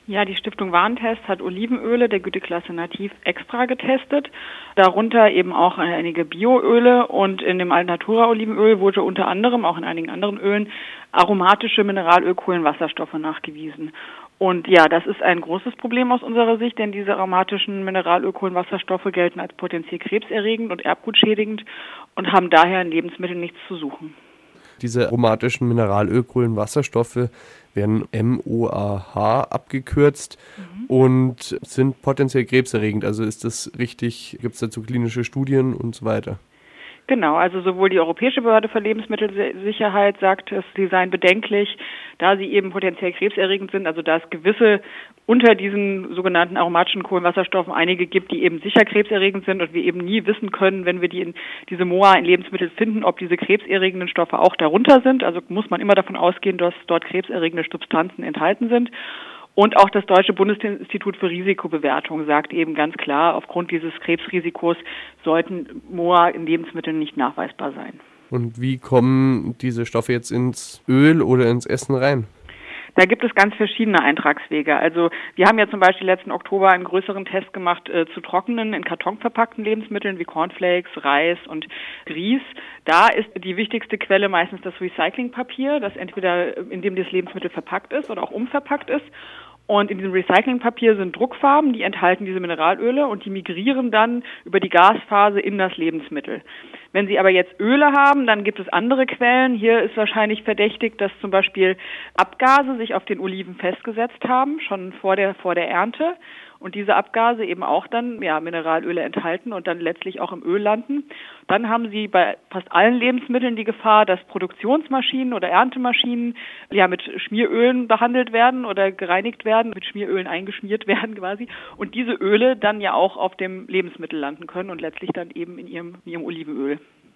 Ja, die Stiftung Warentest hat Olivenöle der Güteklasse Nativ extra getestet, darunter eben auch einige Bioöle, und in dem Alnatura-Olivenöl wurde unter anderem, auch in einigen anderen Ölen, aromatische Mineralölkohlenwasserstoffe nachgewiesen. Und ja, das ist ein großes Problem aus unserer Sicht, denn diese aromatischen Mineralölkohlenwasserstoffe gelten als potenziell krebserregend und erbgutschädigend und haben daher in Lebensmitteln nichts zu suchen. Diese aromatischen Mineralölkohlenwasserstoffe werden MOAH abgekürzt und sind potenziell krebserregend. Also ist das richtig? Gibt es dazu klinische Studien und so weiter? Genau, also sowohl die Europäische Behörde für Lebensmittelsicherheit sagt, sie seien bedenklich, da sie eben potenziell krebserregend sind, also da es gewisse unter diesen sogenannten aromatischen Kohlenwasserstoffen einige gibt, die eben sicher krebserregend sind und wir eben nie wissen können, wenn wir diese MOA in Lebensmitteln finden, ob diese krebserregenden Stoffe auch darunter sind. Also muss man immer davon ausgehen, dass dort krebserregende Substanzen enthalten sind. Und auch das Deutsche Bundesinstitut für Risikobewertung sagt eben ganz klar, aufgrund dieses Krebsrisikos sollten MOA in Lebensmitteln nicht nachweisbar sein. Und wie kommen diese Stoffe jetzt ins Öl oder ins Essen rein? Da gibt es ganz verschiedene Eintragswege. Also wir haben ja zum Beispiel letzten Oktober einen größeren Test gemacht zu trockenen, in Karton verpackten Lebensmitteln wie Cornflakes, Reis und Grieß. Da ist die wichtigste Quelle meistens das Recyclingpapier, das entweder in dem das Lebensmittel verpackt ist oder auch umverpackt ist. Und in diesem Recyclingpapier sind Druckfarben, die enthalten diese Mineralöle und die migrieren dann über die Gasphase in das Lebensmittel. Wenn Sie aber jetzt Öle haben, dann gibt es andere Quellen. Hier ist wahrscheinlich verdächtig, dass zum Beispiel Abgase sich auf den Oliven festgesetzt haben, schon vor der Ernte. Und diese Abgase eben auch dann Mineralöle enthalten und dann letztlich auch im Öl landen. Dann haben Sie bei fast allen Lebensmitteln die Gefahr, dass Produktionsmaschinen oder Erntemaschinen mit Schmierölen behandelt werden oder gereinigt werden, mit Schmierölen eingeschmiert werden quasi. Und diese Öle dann ja auch auf dem Lebensmittel landen können und letztlich dann eben in ihrem Olivenöl.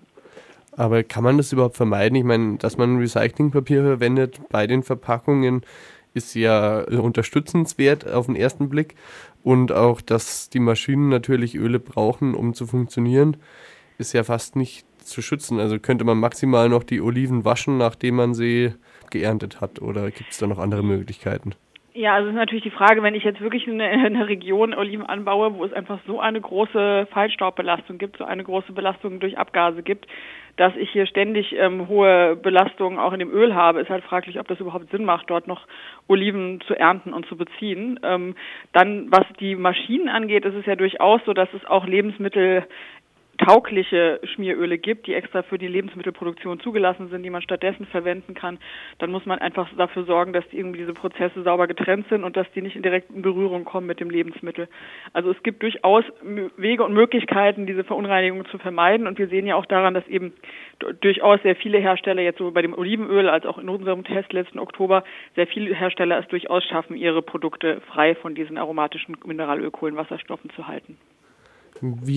Aber kann man das überhaupt vermeiden? Ich meine, dass man Recyclingpapier verwendet bei den Verpackungen, ist ja unterstützenswert auf den ersten Blick. Und auch, dass die Maschinen natürlich Öle brauchen, um zu funktionieren, ist ja fast nicht zu schützen. Also könnte man maximal noch die Oliven waschen, nachdem man sie geerntet hat? Oder gibt es da noch andere Möglichkeiten? Ja, also ist natürlich die Frage, wenn ich jetzt wirklich in einer Region Oliven anbaue, wo es einfach so eine große Feinstaubbelastung gibt, so eine große Belastung durch Abgase gibt, dass ich hier ständig hohe Belastungen auch in dem Öl habe, ist halt fraglich, ob das überhaupt Sinn macht, dort noch Oliven zu ernten und zu beziehen. Dann, was die Maschinen angeht, ist es ja durchaus so, dass es auch lebensmitteltaugliche Schmieröle gibt, die extra für die Lebensmittelproduktion zugelassen sind, die man stattdessen verwenden kann. Dann muss man einfach dafür sorgen, dass diese Prozesse sauber getrennt sind und dass die nicht in direkten Berührung kommen mit dem Lebensmittel. Also es gibt durchaus Wege und Möglichkeiten, diese Verunreinigungen zu vermeiden, und wir sehen ja auch daran, dass eben durchaus sehr viele Hersteller, jetzt sowohl bei dem Olivenöl als auch in unserem Test letzten Oktober, sehr viele Hersteller es durchaus schaffen, ihre Produkte frei von diesen aromatischen Mineralölkohlenwasserstoffen zu halten. Wie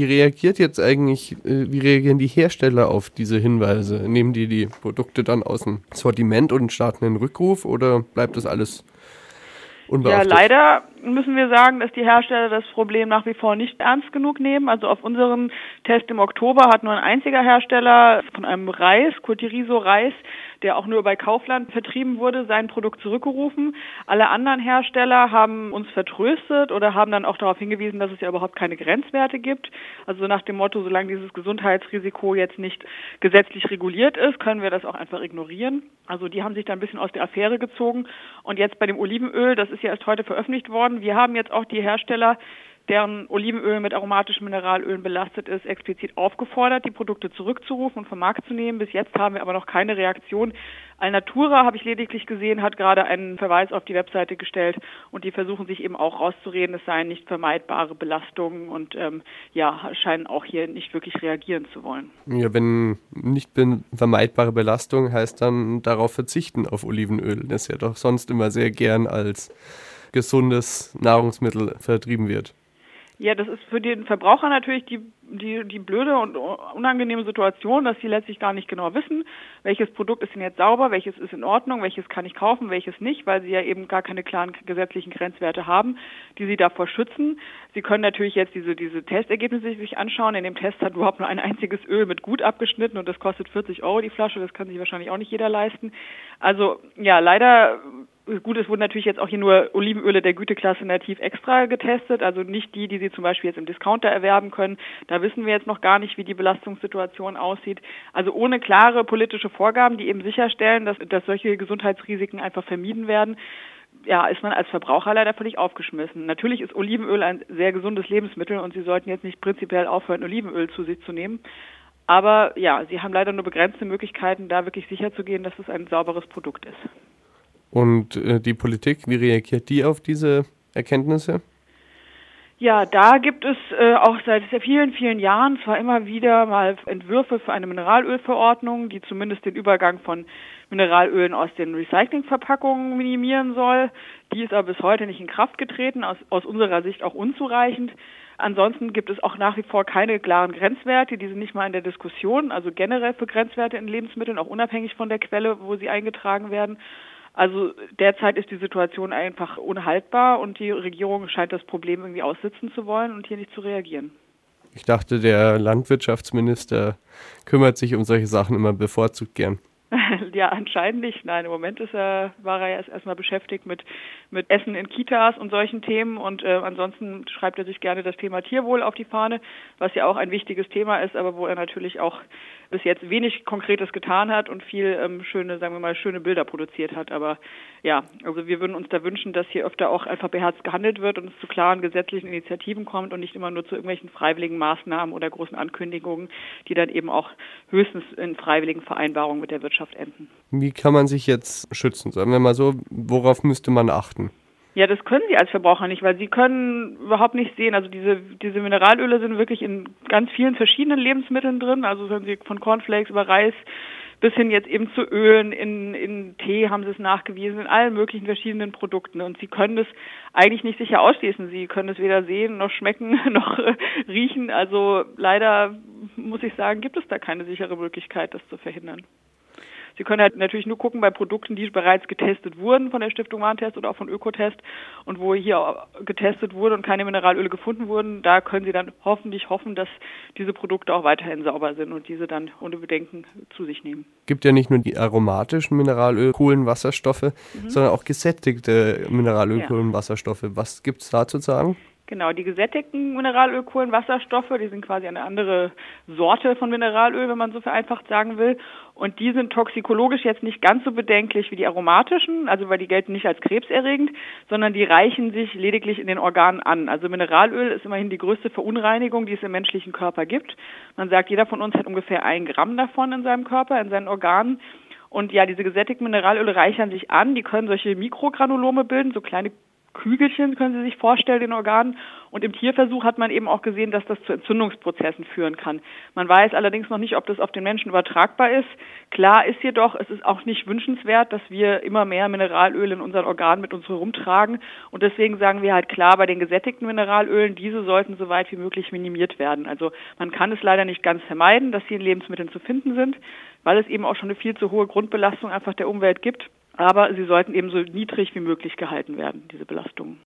reagieren die Hersteller auf diese Hinweise? Nehmen die Produkte dann aus dem Sortiment und starten einen Rückruf oder bleibt das alles unbeachtet? Ja, leider müssen wir sagen, dass die Hersteller das Problem nach wie vor nicht ernst genug nehmen. Also auf unserem Test im Oktober hat nur ein einziger Hersteller von einem Reis, Curtiriso Reis, der auch nur bei Kaufland vertrieben wurde, sein Produkt zurückgerufen. Alle anderen Hersteller haben uns vertröstet oder haben dann auch darauf hingewiesen, dass es ja überhaupt keine Grenzwerte gibt. Also nach dem Motto, solange dieses Gesundheitsrisiko jetzt nicht gesetzlich reguliert ist, können wir das auch einfach ignorieren. Also die haben sich da ein bisschen aus der Affäre gezogen. Und jetzt bei dem Olivenöl, das ist ja erst heute veröffentlicht worden, wir haben jetzt auch die Hersteller, deren Olivenöl mit aromatischen Mineralölen belastet ist, explizit aufgefordert, die Produkte zurückzurufen und vom Markt zu nehmen. Bis jetzt haben wir aber noch keine Reaktion. Alnatura, habe ich lediglich gesehen, hat gerade einen Verweis auf die Webseite gestellt und die versuchen sich eben auch rauszureden, es seien nicht vermeidbare Belastungen und scheinen auch hier nicht wirklich reagieren zu wollen. Ja, wenn nicht vermeidbare Belastung heißt dann darauf verzichten auf Olivenöl, das ja doch sonst immer sehr gern als gesundes Nahrungsmittel vertrieben wird. Ja, das ist für den Verbraucher natürlich die die blöde und unangenehme Situation, dass sie letztlich gar nicht genau wissen, welches Produkt ist denn jetzt sauber, welches ist in Ordnung, welches kann ich kaufen, welches nicht, weil sie ja eben gar keine klaren gesetzlichen Grenzwerte haben, die sie davor schützen. Sie können natürlich jetzt diese Testergebnisse sich anschauen. In dem Test hat überhaupt nur ein einziges Öl mit gut abgeschnitten und das kostet 40 € die Flasche. Das kann sich wahrscheinlich auch nicht jeder leisten. Also ja, leider. Gut, es wurden natürlich jetzt auch hier nur Olivenöle der Güteklasse Nativ Extra getestet, also nicht die Sie zum Beispiel jetzt im Discounter erwerben können. Da wissen wir jetzt noch gar nicht, wie die Belastungssituation aussieht. Also ohne klare politische Vorgaben, die eben sicherstellen, dass solche Gesundheitsrisiken einfach vermieden werden, ja, ist man als Verbraucher leider völlig aufgeschmissen. Natürlich ist Olivenöl ein sehr gesundes Lebensmittel und Sie sollten jetzt nicht prinzipiell aufhören, Olivenöl zu sich zu nehmen. Aber ja, Sie haben leider nur begrenzte Möglichkeiten, da wirklich sicherzugehen, dass es ein sauberes Produkt ist. Und die Politik, wie reagiert die auf diese Erkenntnisse? Ja, da gibt es auch seit vielen, vielen Jahren zwar immer wieder mal Entwürfe für eine Mineralölverordnung, die zumindest den Übergang von Mineralölen aus den Recyclingverpackungen minimieren soll. Die ist aber bis heute nicht in Kraft getreten, aus unserer Sicht auch unzureichend. Ansonsten gibt es auch nach wie vor keine klaren Grenzwerte, die sind nicht mal in der Diskussion, also generell für Grenzwerte in Lebensmitteln, auch unabhängig von der Quelle, wo sie eingetragen werden. Also derzeit ist die Situation einfach unhaltbar und die Regierung scheint das Problem irgendwie aussitzen zu wollen und hier nicht zu reagieren. Ich dachte, der Landwirtschaftsminister kümmert sich um solche Sachen immer bevorzugt gern. Ja, anscheinend nicht. Nein, im Moment war er ja erstmal beschäftigt mit Essen in Kitas und solchen Themen und ansonsten schreibt er sich gerne das Thema Tierwohl auf die Fahne, was ja auch ein wichtiges Thema ist, aber wo er natürlich auch bis jetzt wenig Konkretes getan hat und viel schöne Bilder produziert hat. Aber ja, also wir würden uns da wünschen, dass hier öfter auch einfach beherzt gehandelt wird und es zu klaren gesetzlichen Initiativen kommt und nicht immer nur zu irgendwelchen freiwilligen Maßnahmen oder großen Ankündigungen, die dann eben auch höchstens in freiwilligen Vereinbarungen mit der Wirtschaft enden. Wie kann man sich jetzt schützen? Sagen wir mal so, worauf müsste man achten? Ja, das können Sie als Verbraucher nicht, weil Sie können überhaupt nicht sehen. Also diese Mineralöle sind wirklich in ganz vielen verschiedenen Lebensmitteln drin. Also wenn Sie von Cornflakes über Reis bis hin jetzt eben zu Ölen, in Tee haben Sie es nachgewiesen, in allen möglichen verschiedenen Produkten. Und Sie können das eigentlich nicht sicher ausschließen. Sie können es weder sehen, noch schmecken, noch riechen. Also leider, muss ich sagen, gibt es da keine sichere Möglichkeit, das zu verhindern. Sie können halt natürlich nur gucken bei Produkten, die bereits getestet wurden von der Stiftung Warentest oder auch von Ökotest und wo hier getestet wurde und keine Mineralöle gefunden wurden, da können Sie dann hoffentlich hoffen, dass diese Produkte auch weiterhin sauber sind und diese dann ohne Bedenken zu sich nehmen. Es gibt ja nicht nur die aromatischen Mineralöl, Kohlenwasserstoffe, sondern auch gesättigte Mineralöl, Kohlenwasserstoffe. Was gibt es da zu sagen? Genau, die gesättigten Mineralölkohlenwasserstoffe, die sind quasi eine andere Sorte von Mineralöl, wenn man so vereinfacht sagen will. Und die sind toxikologisch jetzt nicht ganz so bedenklich wie die aromatischen, also weil die gelten nicht als krebserregend, sondern die reichen sich lediglich in den Organen an. Also Mineralöl ist immerhin die größte Verunreinigung, die es im menschlichen Körper gibt. Man sagt, jeder von uns hat ungefähr 1 Gramm davon in seinem Körper, in seinen Organen. Und ja, diese gesättigten Mineralöle reichern sich an, die können solche Mikrogranulome bilden, so kleine Kügelchen können Sie sich vorstellen, den Organen. Und im Tierversuch hat man eben auch gesehen, dass das zu Entzündungsprozessen führen kann. Man weiß allerdings noch nicht, ob das auf den Menschen übertragbar ist. Klar ist jedoch, es ist auch nicht wünschenswert, dass wir immer mehr Mineralöle in unseren Organen mit uns herumtragen. Und deswegen sagen wir halt klar, bei den gesättigten Mineralölen, diese sollten so weit wie möglich minimiert werden. Also man kann es leider nicht ganz vermeiden, dass sie in Lebensmitteln zu finden sind, weil es eben auch schon eine viel zu hohe Grundbelastung einfach der Umwelt gibt. Aber sie sollten eben so niedrig wie möglich gehalten werden, diese Belastungen.